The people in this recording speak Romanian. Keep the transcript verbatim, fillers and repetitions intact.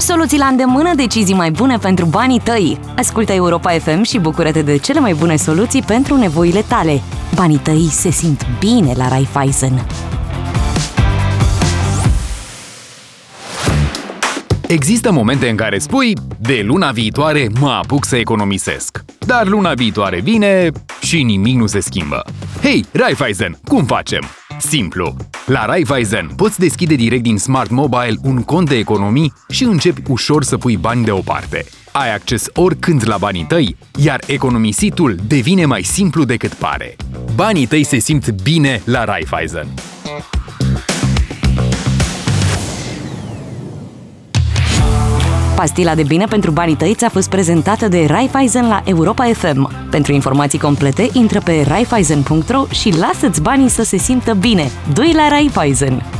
Soluții la îndemână, decizii mai bune pentru banii tăi. Ascultă Europa F M și bucură-te de cele mai bune soluții pentru nevoile tale. Banii tăi se simt bine la Raiffeisen. Există momente în care spui, de luna viitoare mă apuc să economisesc. Dar luna viitoare vine și nimic nu se schimbă. Hei, Raiffeisen, cum facem? Simplu! La Raiffeisen poți deschide direct din Smart Mobile un cont de economii și începi ușor să pui bani deoparte. Ai acces oricând la banii tăi, iar economisitul devine mai simplu decât pare. Banii tăi se simt bine la Raiffeisen. Pastila de bine pentru banii tăi ți-a fost prezentată de Raiffeisen la Europa F M. Pentru informații complete, intră pe raiffeisen punct ro și lasă-ți banii să se simtă bine. Du-i la Raiffeisen!